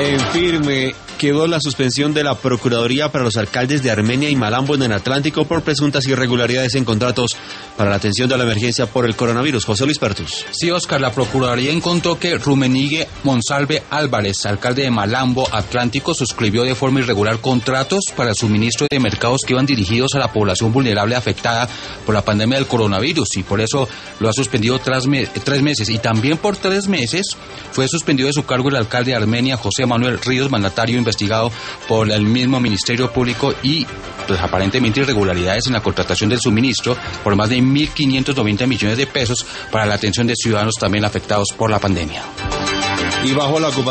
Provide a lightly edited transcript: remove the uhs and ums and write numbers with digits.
En firme quedó la suspensión de la Procuraduría para los alcaldes de Armenia y Malambo en el Atlántico por presuntas irregularidades en contratos para la atención de la emergencia por el coronavirus. José Luis Pertus. Sí, Oscar, la Procuraduría encontró que Rumenigue Monsalve Álvarez, alcalde de Malambo, Atlántico, suscribió de forma irregular contratos para el suministro de mercados que iban dirigidos a la población vulnerable afectada por la pandemia del coronavirus, y por eso lo ha suspendido 3 meses. Y también por 3 meses fue suspendido de su cargo el alcalde de Armenia, José Manuel Ríos, mandatario investigado por el mismo Ministerio Público y pues aparentemente irregularidades en la contratación del suministro por más de 1.590 millones de pesos para la atención de ciudadanos también afectados por la pandemia. Y bajo la ocupación